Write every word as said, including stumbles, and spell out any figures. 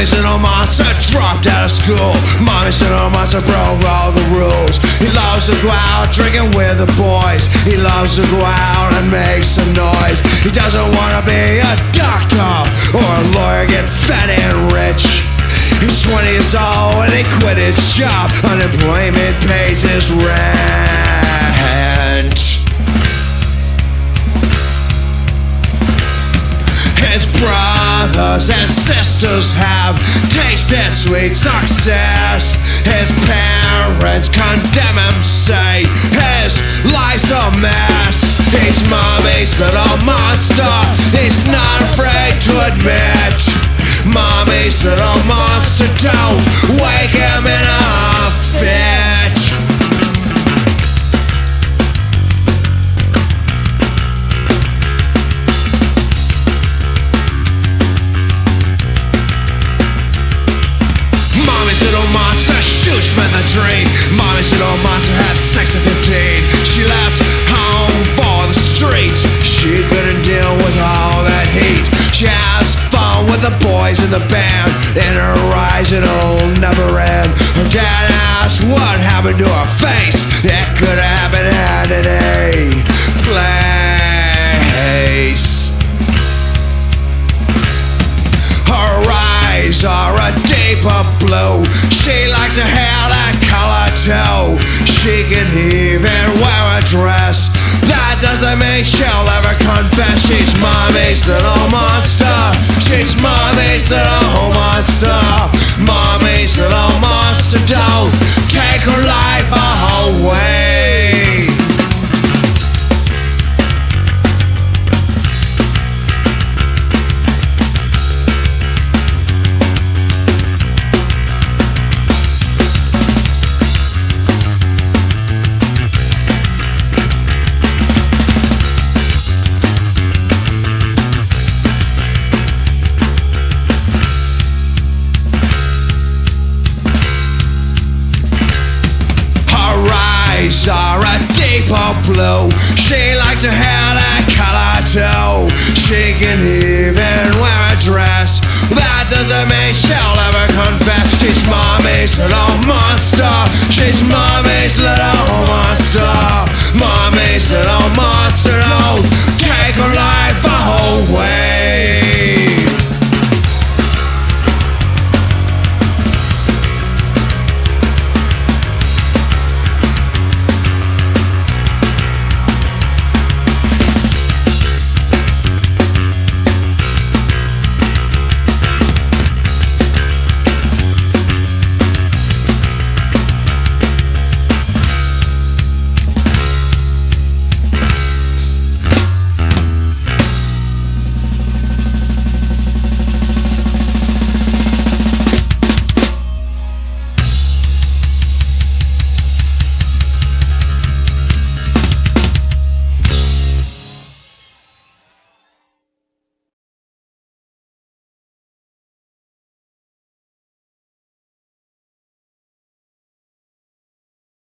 Mommy's little monster dropped out of school. Mommy's little monster broke all the rules. He loves to go out drinking with the boys. He loves to go out and make some noise. He doesn't want to be a doctor or a lawyer, get fat and rich. He's twenty years old and he quit his job. Unemployment pays his rent. His brothers and sisters have tasted sweet success. His parents condemn him, say his life's a mess. He's mommy's little monster, he's not afraid to admit. Mommy's little monster, don't wake him in a fit. Mommy's little monster shoots from the dream. Mommy's little monster had sex at fifteen. She left home for the streets. She couldn't deal with all that heat. She has fun with the boys in the band. In her eyes it'll never end. Her dad asked what happened to her face. It could have happened at any place. Her eyes are a deeper blue. She likes her hair that color too. She can even wear a dress. That doesn't mean she'll ever confess. She's mommy's little monster. She's mommy's little monster. Mommy's little monster, don't take her life away. Are a deeper blue. She likes her hair that color too. She can even wear a dress. That doesn't mean she'll ever confess. She's mommy's little monster. She's mommy's little monster. Mommy's little monster. Don't take her life away.